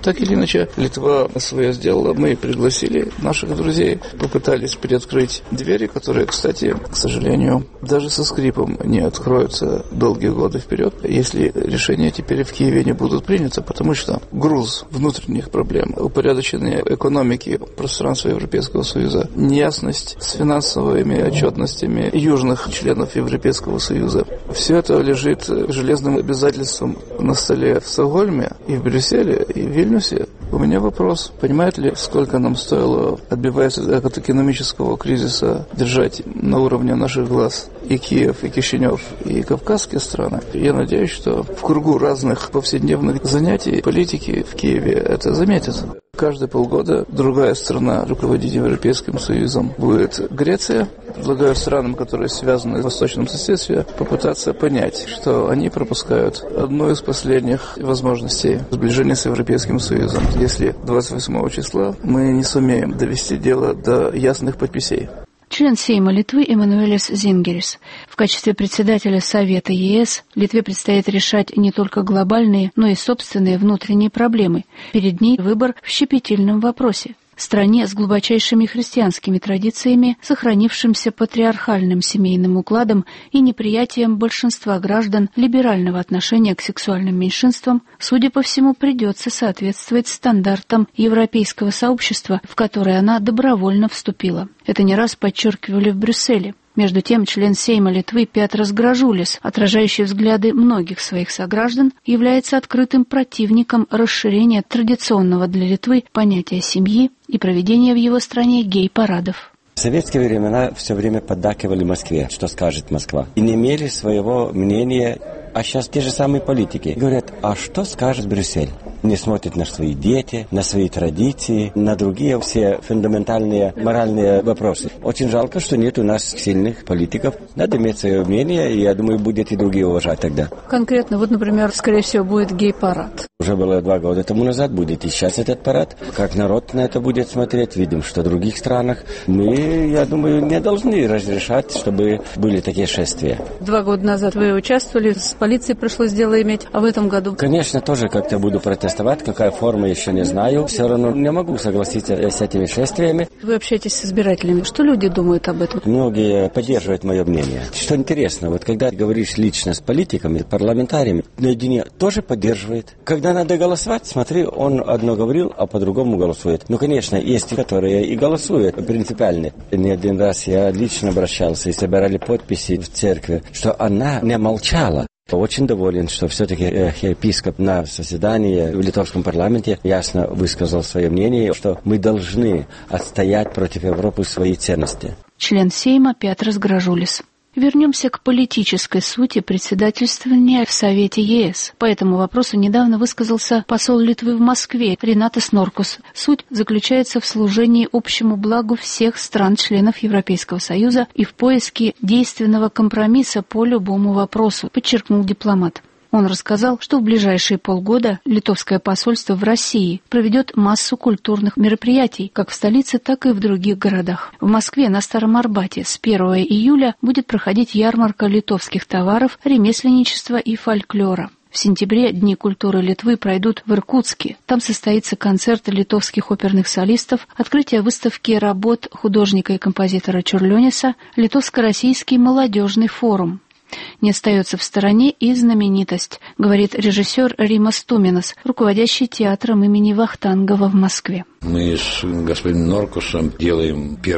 Так или иначе, Литва свое сделала. Мы пригласили наших друзей, попытались приоткрыть двери, которые, кстати, к сожалению, даже со скрипом не откроются долгие годы вперед, если решения теперь в Киеве не будут приняты, потому что груз внутренних проблем, упорядочение экономики пространства Европейского Союза, неясность с финансовыми отчетностями южных членов Европейского Союза, все это лежит железным обязательством на столе в Стокгольме и в Брюсселе, и в Вильнюсе. У меня вопрос, понимаете ли, сколько нам стоило, отбиваясь от экономического кризиса, держать на уровне наших глаз и Киев, и Кишинев, и Кавказские страны? Я надеюсь, что в кругу разных повседневных занятий политики в Киеве это заметят. Каждые полгода другая страна руководить Европейским Союзом будет Греция. Предлагаю странам, которые связаны с восточным соседством, попытаться понять, что они пропускают одну из последних возможностей сближения с Европейским Союзом, если 28 числа мы не сумеем довести дело до ясных подписей. Член Сейма Литвы Эммануэлис Зингерис. В качестве председателя Совета ЕС Литве предстоит решать не только глобальные, но и собственные внутренние проблемы. Перед ней выбор в щепетильном вопросе. Стране с глубочайшими христианскими традициями, сохранившимся патриархальным семейным укладом и неприятием большинства граждан либерального отношения к сексуальным меньшинствам, судя по всему, придется соответствовать стандартам европейского сообщества, в которое она добровольно вступила. Это не раз подчеркивали в Брюсселе. Между тем, член Сейма Литвы Петрас Гражулис, отражающий взгляды многих своих сограждан, является открытым противником расширения традиционного для Литвы понятия семьи и проведения в его стране гей-парадов. В советские времена все время поддакивали Москве, что скажет Москва, и не имели своего мнения. А сейчас те же самые политики говорят, а что скажет Брюссель? Не смотрят на свои дети, на свои традиции, на другие все фундаментальные моральные вопросы. Очень жалко, что нет у нас сильных политиков. Надо иметь свое мнение, и я думаю, будет и другие уважать тогда. Конкретно, вот, например, скорее всего, будет гей-парад. Уже было 2 года тому назад, будет и сейчас этот парад. Как народ на это будет смотреть, видим, что в других странах мы, я думаю, не должны разрешать, чтобы были такие шествия. 2 года назад вы участвовали, с полицией пришлось дело иметь, а в этом году? Конечно, тоже как-то буду протестовать, какая форма, еще не знаю. Все равно не могу согласиться с этими шествиями. Вы общаетесь с избирателями, что люди думают об этом? Многие поддерживают мое мнение. Что интересно, вот когда говоришь лично с политиками, парламентариями, наедине тоже поддерживает. Когда надо голосовать, смотри, он одно говорил, а по-другому голосует. Ну, конечно, есть, которые и голосуют принципиально. Не один раз я лично обращался и собирали подписи в церкви, что она не молчала. Очень доволен, что все-таки епископ на заседании в литовском парламенте ясно высказал свое мнение, что мы должны отстоять против Европы свои ценности. Член Сейма Петрас Гражулис. Вернемся к политической сути председательствования в Совете ЕС. По этому вопросу недавно высказался посол Литвы в Москве Ринатас Норкус. Суть заключается в служении общему благу всех стран-членов Европейского Союза и в поиске действенного компромисса по любому вопросу, подчеркнул дипломат. Он рассказал, что в ближайшие полгода литовское посольство в России проведет массу культурных мероприятий, как в столице, так и в других городах. В Москве на Старом Арбате с 1 июля будет проходить ярмарка литовских товаров, ремесленничества и фольклора. В сентябре Дни культуры Литвы пройдут в Иркутске. Там состоится концерт литовских оперных солистов, открытие выставки работ художника и композитора Чурлёниса, Литовско-российский молодежный форум. Не остается в стороне и знаменитость, говорит режиссер Римас Туминас, руководящий театром имени Вахтангова в Москве. Мы с господином Норкусом делаем 1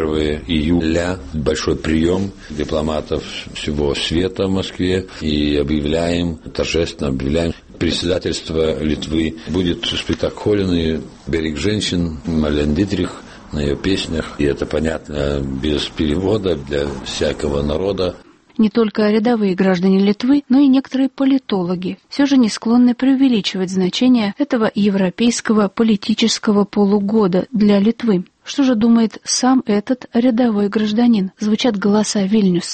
июля большой прием дипломатов всего света в Москве и торжественно объявляем, председательство Литвы будет спектакль «Берег женщин», Марлен Дитрих на ее песнях, и это понятно без перевода для всякого народа. Не только рядовые граждане Литвы, но и некоторые политологи все же не склонны преувеличивать значение этого европейского политического полугода для Литвы. Что же думает сам этот рядовой гражданин? Звучат голоса вильнюсцев.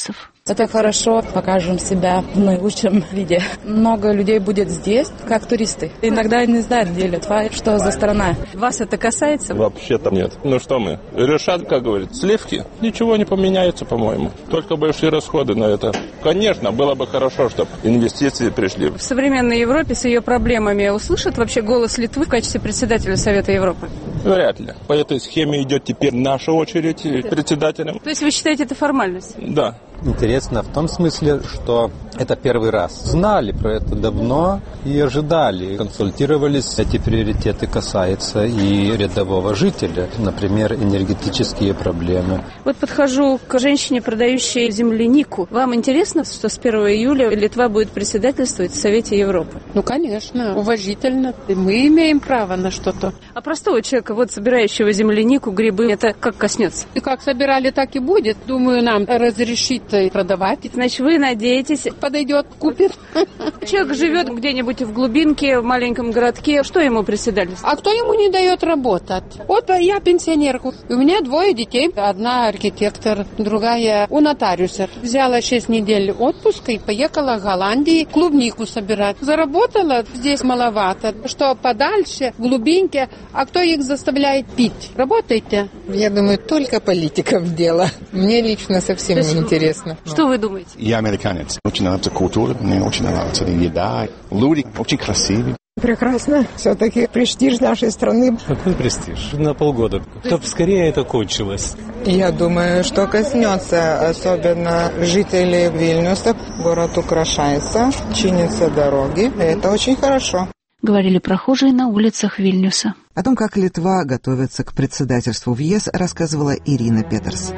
Это хорошо, покажем себя в наилучшем виде. Много людей будет здесь, как туристы. Иногда не знают, где Литва, что за страна. Вас это касается? Вообще-то нет. Ну что мы, решат, как говорят, сливки? Ничего не поменяется, по-моему. Только большие расходы на это. Конечно, было бы хорошо, чтобы инвестиции пришли. В современной Европе с ее проблемами услышат вообще голос Литвы в качестве председателя Совета Европы? Вряд ли. По этой схеме идет теперь наша очередь председателем. То есть вы считаете это формальность? Да. Интересно в том смысле, что это первый раз. Знали про это давно и ожидали. Консультировались. Эти приоритеты касаются и рядового жителя. Например, энергетические проблемы. Вот подхожу к женщине, продающей землянику. Вам интересно, что с 1 июля Литва будет председательствовать в Совете Европы? Ну, конечно, уважительно. Мы имеем право на что-то. А простого человека, вот собирающего землянику, грибы, это как коснется? И как собирали, так и будет. Думаю, нам разрешить продавать. Значит, вы надеетесь, подойдет, купит. Человек живет где-нибудь в глубинке, в маленьком городке. Что ему председательство? А кто ему не дает работать? Вот я пенсионерка. У меня 2 детей. Одна архитектор, другая у нотариуса. Взяла 6 недель отпуска и поехала в Голландию клубнику собирать. Заработала здесь маловато. Что подальше, в глубинке. А кто их заставляет пить? Работаете? Я думаю, только политиков дело. Мне лично совсем не интересно. Что вы думаете? Я американец. Очень нравится культура, мне очень нравится еда. Люди очень красивые. Прекрасно. Все-таки престиж нашей страны. Какой престиж? На полгода. Чтобы скорее это кончилось. Я думаю, что коснется особенно жителей Вильнюса. Город украшается, чинятся дороги. Это очень хорошо. Говорили прохожие на улицах Вильнюса. О том, как Литва готовится к председательству в ЕС, рассказывала Ирина Петерс.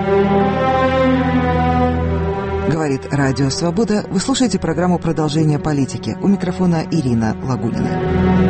Говорит Радио Свобода. Вы слушаете программу «Продолжение политики». У микрофона Ирина Лагунина.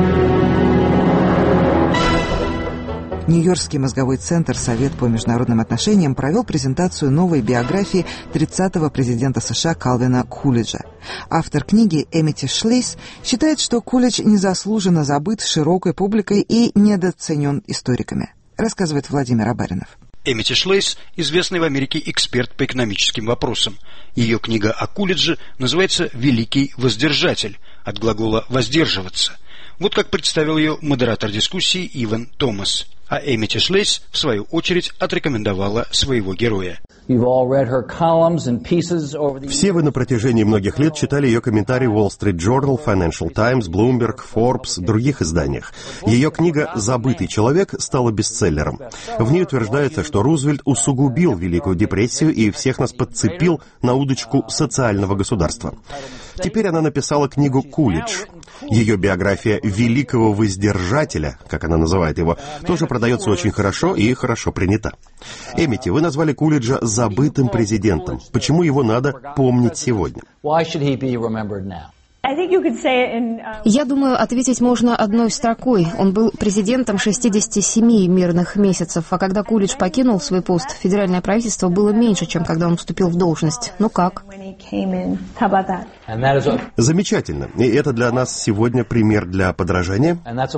Нью-Йоркский мозговой центр «Совет по международным отношениям» провел презентацию новой биографии 30-го президента США Калвина Кулиджа. Автор книги Эмити Шлейс считает, что Кулидж незаслуженно забыт широкой публикой и недооценен историками. Рассказывает Владимир Абаринов. Эмити Шлейс – известный в Америке эксперт по экономическим вопросам. Ее книга о Кулидже называется «Великий воздержатель», от глагола «воздерживаться». Вот как представил ее модератор дискуссии Иван Томас. А Эмити Шлейс, в свою очередь, отрекомендовала своего героя. Все вы на протяжении многих лет читали ее комментарии в Wall Street Journal, Financial Times, Bloomberg, Forbes, других изданиях. Ее книга «Забытый человек» стала бестселлером. В ней утверждается, что Рузвельт усугубил Великую депрессию и всех нас подцепил на удочку социального государства. Теперь она написала книгу «Кулидж». Ее биография «Великого воздержателя», как она называет его, тоже продается очень хорошо и хорошо принята. Эмити, вы назвали Кулиджа забытым президентом. Почему его надо помнить сегодня? Я думаю, ответить можно одной строкой. Он был президентом 67 мирных месяцев, а когда Кулидж покинул свой пост, федеральное правительство было меньше, чем когда он вступил в должность. Ну как? Замечательно. И это для нас сегодня пример для подражания.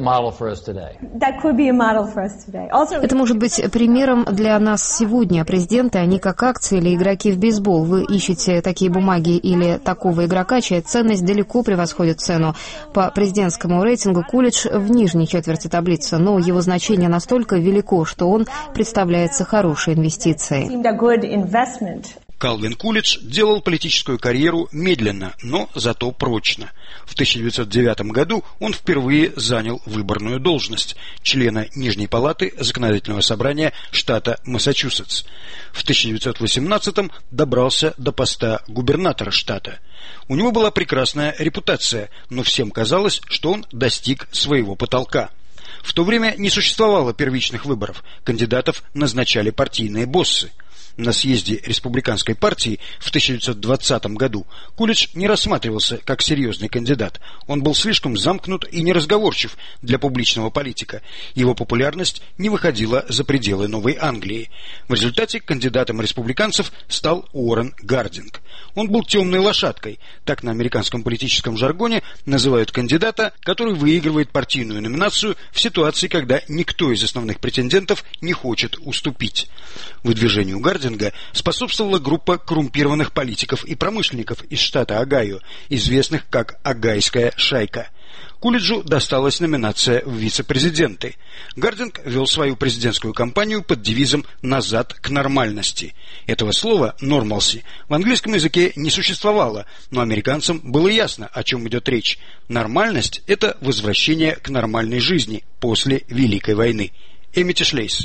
Это может быть примером для нас сегодня. Президенты, они как акции или игроки в бейсбол. Вы ищете такие бумаги или такого игрока, чья ценность далеко превосходит цену. По президентскому рейтингу Кулидж в нижней четверти таблицы, но его значение настолько велико, что он представляется хорошей инвестицией. Калвин Кулидж делал политическую карьеру медленно, но зато прочно. В 1909 году он впервые занял выборную должность члена Нижней палаты Законодательного собрания штата Массачусетс. В 1918 добрался до поста губернатора штата. У него была прекрасная репутация, но всем казалось, что он достиг своего потолка. В то время не существовало первичных выборов, кандидатов назначали партийные боссы. На съезде республиканской партии в 1920 году Кулидж не рассматривался как серьезный кандидат. Он был слишком замкнут и неразговорчив для публичного политика. Его популярность не выходила за пределы Новой Англии. В результате кандидатом республиканцев стал Уоррен Гардинг. Он был темной лошадкой, так на американском политическом жаргоне называют кандидата, который выигрывает партийную номинацию в ситуации, когда никто из основных претендентов не хочет уступить. Выдвижению Гардинга Гардинга способствовала группа коррумпированных политиков и промышленников из штата Огайо, известных как «Огайская шайка». Кулиджу досталась номинация в вице-президенты. Гардинг вел свою президентскую кампанию под девизом «Назад к нормальности». Этого слова «нормалси» в английском языке не существовало, но американцам было ясно, о чем идет речь. Нормальность – это возвращение к нормальной жизни после Великой войны. Эмити Шлейс.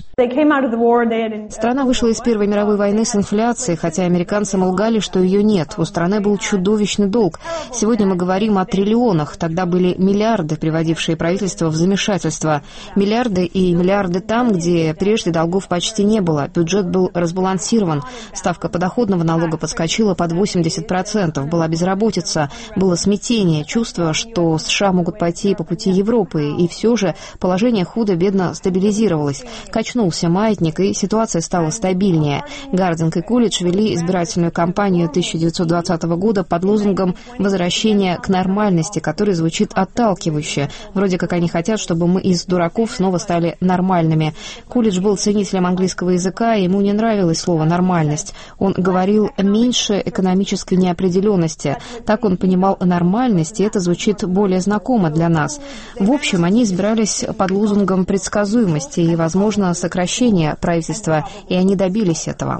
Страна вышла из Первой мировой войны с инфляцией, хотя американцам лгали, что ее нет. У страны был чудовищный долг. Сегодня мы говорим о триллионах. Тогда были миллиарды, приводившие правительство в замешательство. Миллиарды и миллиарды там, где прежде долгов почти не было. Бюджет был разбалансирован. Ставка подоходного налога подскочила под 80%. Была безработица, было смятение, чувство, что США могут пойти по пути Европы. И все же положение худо-бедно стабилизировалось. Качнулся маятник, и ситуация стала стабильнее. Гардинг и Кулидж вели избирательную кампанию 1920 года под лозунгом «Возвращение к нормальности», который звучит отталкивающе. Вроде как они хотят, чтобы мы из дураков снова стали нормальными. Кулидж был ценителем английского языка, и ему не нравилось слово «нормальность». Он говорил «меньше экономической неопределенности». Так он понимал нормальность, и это звучит более знакомо для нас. В общем, они избирались под лозунгом предсказуемости и, возможно, сокращения правительства, и они добились этого.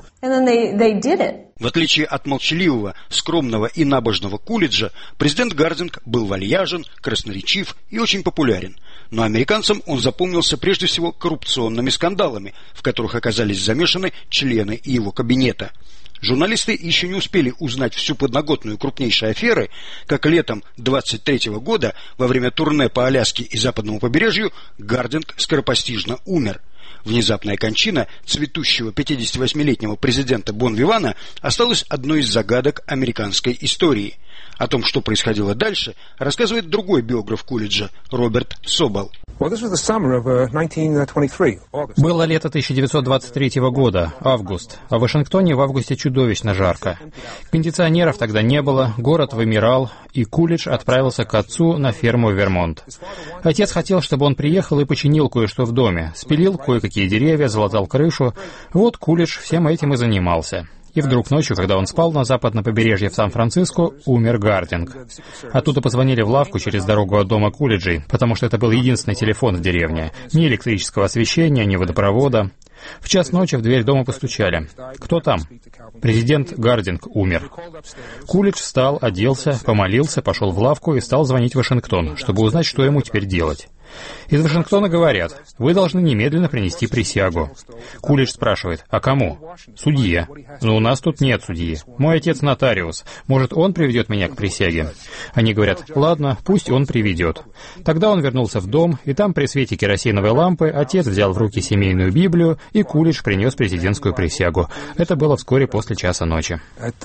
В отличие от молчаливого, скромного и набожного Кулиджа, президент Гардинг был вальяжен, красноречив и очень популярен. Но американцам он запомнился прежде всего коррупционными скандалами, в которых оказались замешаны члены его кабинета. Журналисты еще не успели узнать всю подноготную крупнейшей аферы, как летом 23 года, во время турне по Аляске и западному побережью, Гардинг скоропостижно умер. Внезапная кончина цветущего 58-летнего президента Бон-Вивана осталась одной из загадок американской истории. О том, что происходило дальше, рассказывает другой биограф Кулиджа Роберт Собал. Было лето 1923 года, август. А в Вашингтоне в августе чудовищно жарко. Кондиционеров тогда не было, город вымирал, и Кулидж отправился к отцу на ферму в Вермонт. Отец хотел, чтобы он приехал и починил кое-что в доме, спилил кое-какие деревья, залатал крышу. Вот Кулидж всем этим и занимался. И вдруг ночью, когда он спал на западном побережье в Сан-Франциско, умер Гардинг. Оттуда позвонили в лавку через дорогу от дома Кулиджей, потому что это был единственный телефон в деревне. Ни электрического освещения, ни водопровода. В час ночи в дверь дома постучали. «Кто там?» «Президент Гардинг умер». Кулидж встал, оделся, помолился, пошел в лавку и стал звонить в Вашингтон, чтобы узнать, что ему теперь делать. Из Вашингтона говорят: «Вы должны немедленно принести присягу». Кулидж спрашивает: «А кому?» «Судье». «Но у нас тут нет судьи. Мой отец нотариус. Может, он приведет меня к присяге?» Они говорят: «Ладно, пусть он приведет». Тогда он вернулся в дом, и там при свете керосиновой лампы отец взял в руки семейную Библию, и Кулидж принес президентскую присягу. Это было вскоре после часа ночи.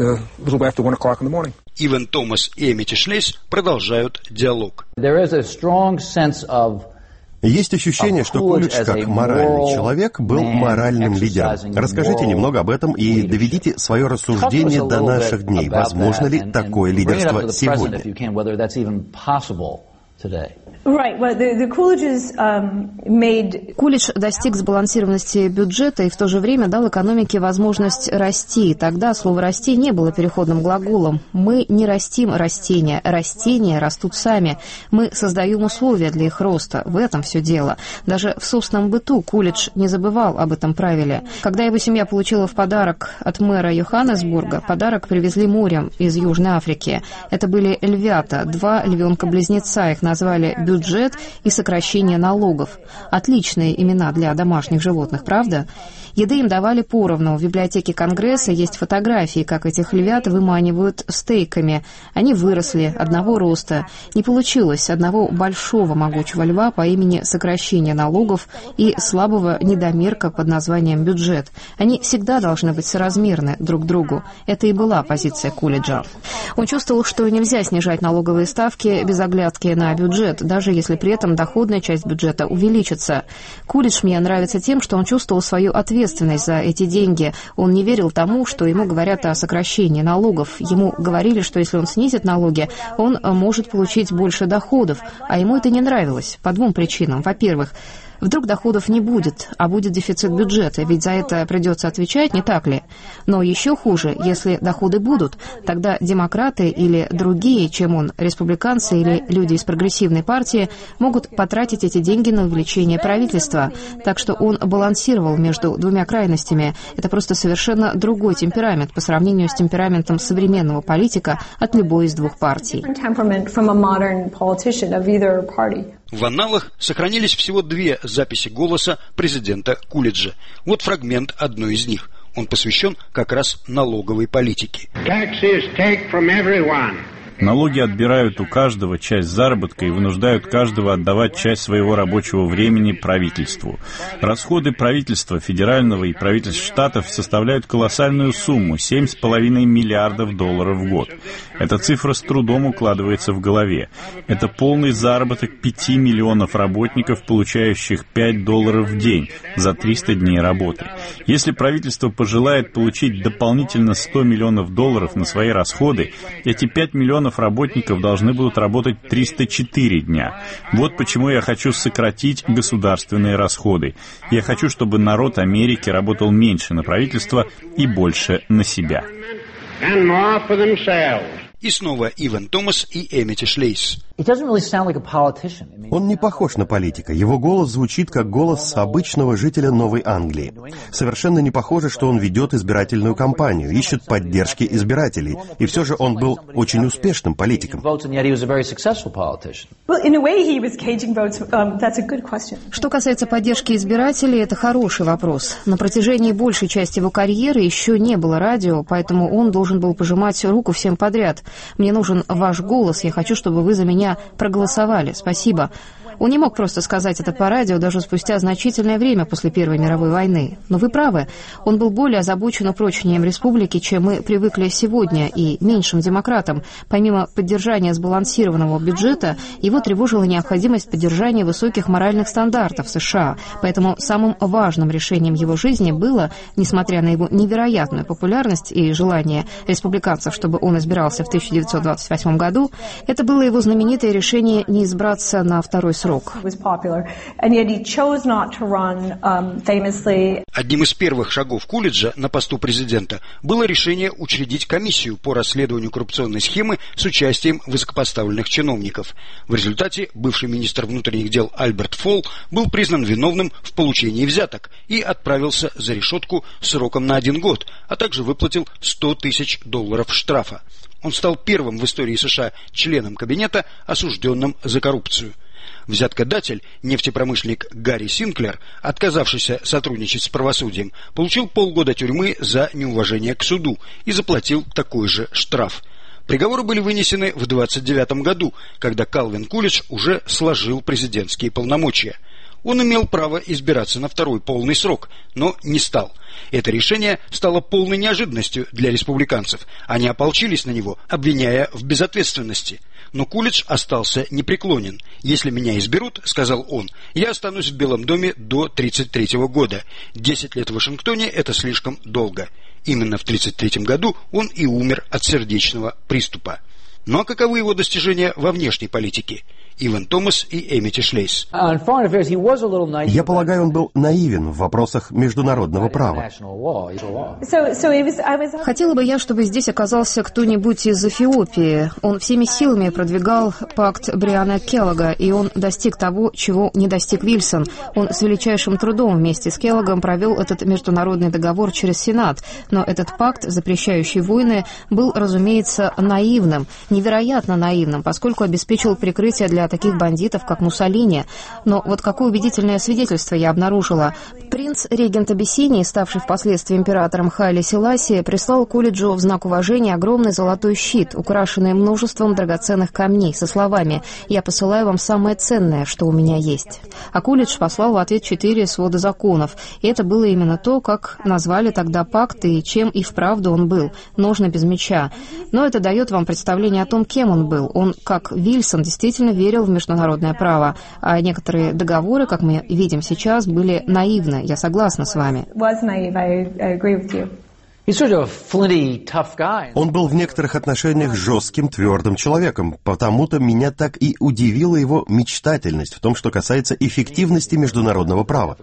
Иван Томас и Эмити Шлейс продолжают диалог. Есть ощущение, что Кулидж, как моральный человек, был моральным лидером. Расскажите немного об этом и доведите свое рассуждение до наших дней. Возможно ли такое лидерство сегодня? Кулидж достиг сбалансированности бюджета и в то же время дал экономике возможность расти. Тогда слово «расти» не было переходным глаголом. Мы не растим растения. Растения растут сами. Мы создаем условия для их роста. В этом все дело. Даже в собственном быту Кулидж не забывал об этом правиле. Когда его семья получила в подарок от мэра Йоханнесбурга, подарок привезли морем из Южной Африки. Это были львята, 2 львенка-близнеца. Их назвали «бюджет» и «сокращение налогов». Отличные имена для домашних животных, правда? Еды им давали поровну. В библиотеке Конгресса есть фотографии, как этих львят выманивают стейками. Они выросли, одного роста. Не получилось одного большого могучего льва по имени «сокращение налогов» и слабого недомерка под названием «бюджет». Они всегда должны быть соразмерны друг другу. Это и была позиция Кулиджа. Он чувствовал, что нельзя снижать налоговые ставки без оглядки на бюджет, даже если при этом доходная часть бюджета увеличится. Кулидж мне нравится тем, что он чувствовал свою ответственность за эти деньги. Он не верил тому, что ему говорят о сокращении налогов. Ему говорили, что если он снизит налоги, он может получить больше доходов. А ему это не нравилось по 2 причинам. Во-первых, Вдруг доходов не будет, а будет дефицит бюджета, ведь за это придется отвечать, не так ли? Но еще хуже, если доходы будут, тогда демократы или другие, чем он, республиканцы или люди из прогрессивной партии, могут потратить эти деньги на увеличение правительства. Так что он балансировал между двумя крайностями. Это просто совершенно другой темперамент по сравнению с темпераментом современного политика от любой из двух партий. В анналах сохранились всего 2 записи голоса президента Кулиджа. Вот фрагмент одной из них. Он посвящен как раз налоговой политике. Налоги отбирают у каждого часть заработка и вынуждают каждого отдавать часть своего рабочего времени правительству. Расходы правительства федерального и правительств штатов составляют колоссальную сумму – $7,5 миллиардов в год. Эта цифра с трудом укладывается в голове. Это полный заработок 5 миллионов работников, получающих $5 в день за 300 дней работы. Если правительство пожелает получить дополнительно $100 миллионов на свои расходы, эти 5 миллионов работников должны будут работать 304 дня. Вот почему я хочу сократить государственные расходы. Я хочу, чтобы народ Америки работал меньше на правительство и больше на себя. И снова Иван Томас и Эмити Шлейс. Он не похож на политика. Его голос звучит как голос обычного жителя Новой Англии. Совершенно не похоже, что он ведет избирательную кампанию, ищет поддержки избирателей. И все же он был очень успешным политиком. Что касается поддержки избирателей, это хороший вопрос. На протяжении большей части его карьеры еще не было радио, поэтому он должен был пожимать руку всем подряд. «Мне нужен ваш голос, я хочу, чтобы вы за меня проголосовали. Спасибо». Он не мог просто сказать это по радио даже спустя значительное время после Первой мировой войны. Но вы правы, он был более озабочен упрочением республики, чем мы привыкли сегодня, и меньшим демократом. Помимо поддержания сбалансированного бюджета, его тревожила необходимость поддержания высоких моральных стандартов США. Поэтому самым важным решением его жизни было, несмотря на его невероятную популярность и желание республиканцев, чтобы он избирался в 1928 году, это было его знаменитое решение не избраться на второй срок. Одним из первых шагов Кулиджа на посту президента было решение учредить комиссию по расследованию коррупционной схемы с участием высокопоставленных чиновников. В результате бывший министр внутренних дел Альберт Фолл был признан виновным в получении взяток и отправился за решетку сроком на 1 год, а также выплатил $100 тысяч штрафа. Он стал первым в истории США членом кабинета, осужденным за коррупцию. Взяткодатель, нефтепромышленник Гарри Синклер, отказавшийся сотрудничать с правосудием, получил полгода тюрьмы за неуважение к суду и заплатил такой же штраф. Приговоры были вынесены в 1929 году, когда Калвин Кулидж уже сложил президентские полномочия. Он имел право избираться на второй полный срок, но не стал. Это решение стало полной неожиданностью для республиканцев. Они ополчились на него, обвиняя в безответственности. Но Кулидж остался непреклонен. «Если меня изберут, — сказал он, — я останусь в Белом доме до 1933 года. 10 лет в Вашингтоне — это слишком долго». Именно в 1933 году он и умер от сердечного приступа. Ну а каковы его достижения во внешней политике? Иван Томас и Эмити Шлейс. Я полагаю, он был наивен в вопросах международного права. Хотела бы я, чтобы здесь оказался кто-нибудь из Эфиопии. Он всеми силами продвигал пакт Бриана Келлога, и он достиг того, чего не достиг Вильсон. Он с величайшим трудом вместе с Келлогом провел этот международный договор через Сенат. Но этот пакт, запрещающий войны, был, разумеется, наивным, невероятно наивным, поскольку обеспечил прикрытие для таких бандитов, как Муссолини. Но вот какое убедительное свидетельство я обнаружила. Принц-регент Абиссинии, ставший впоследствии императором Хайли Селасии, прислал Кулиджу в знак уважения огромный золотой щит, украшенный множеством драгоценных камней, со словами «Я посылаю вам самое ценное, что у меня есть». А Кулидж послал в ответ 4 свода законов. И это было именно то, как назвали тогда пакт и чем и вправду он был – ножны без меча. Но это дает вам представление о том, кем он был. Он, как Вильсон, действительно верил в международное право, а некоторые договоры, как мы видим сейчас, были наивны. Я согласна с вами. Он был в некоторых отношениях жестким, твердым человеком, потому-то меня так и удивила его мечтательность в том, что касается эффективности международного права.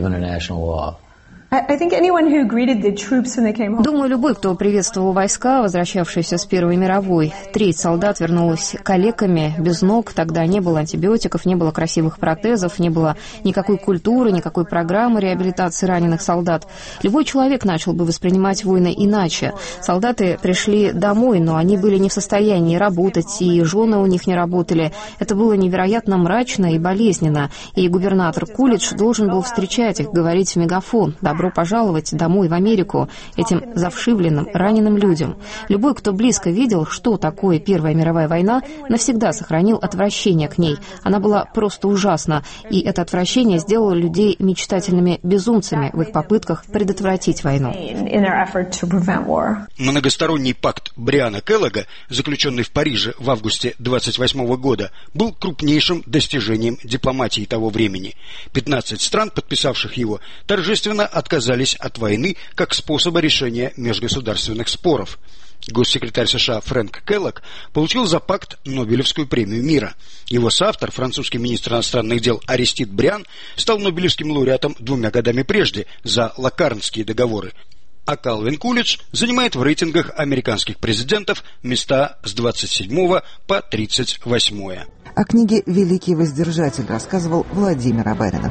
Думаю, любой, кто приветствовал войска, возвращавшиеся с Первой мировой. Треть солдат вернулась калеками, без ног. Тогда не было антибиотиков, не было красивых протезов, не было никакой культуры, никакой программы реабилитации раненых солдат. Любой человек начал бы воспринимать войны иначе. Солдаты пришли домой, но они были не в состоянии работать, и жены у них не работали. Это было невероятно мрачно и болезненно. И губернатор Кулидж должен был встречать их, говорить в мегафон: «Добро пожаловать домой в Америку» этим завшивленным, раненым людям. Любой, кто близко видел, что такое Первая мировая война, навсегда сохранил отвращение к ней. Она была просто ужасна, и это отвращение сделало людей мечтательными безумцами в их попытках предотвратить войну. Многосторонний пакт Бриана Келлога, заключенный в Париже в августе 1928 года, был крупнейшим достижением дипломатии того времени. 15 стран, подписавших его, торжественно отказались от войны как способа решения межгосударственных споров. Госсекретарь США Фрэнк Келлог получил за пакт Нобелевскую премию мира. Его соавтор, французский министр иностранных дел Арестит Бриан, стал Нобелевским лауреатом 2 годами прежде за Локарнские договоры. А Калвин Кулидж занимает в рейтингах американских президентов места с 27 по 38. О книге «Великий воздержатель» рассказывал Владимир Абаринов.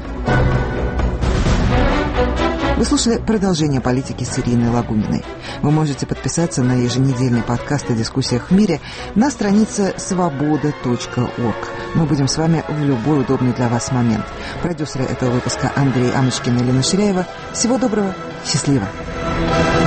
Вы слушали продолжение политики с Ириной Лагуниной. Вы можете подписаться на еженедельный подкаст о дискуссиях в мире на странице svoboda.org. Мы будем с вами в любой удобный для вас момент. Продюсеры этого выпуска Андрей Амочкин и Елена Ширяева. Всего доброго, счастливо!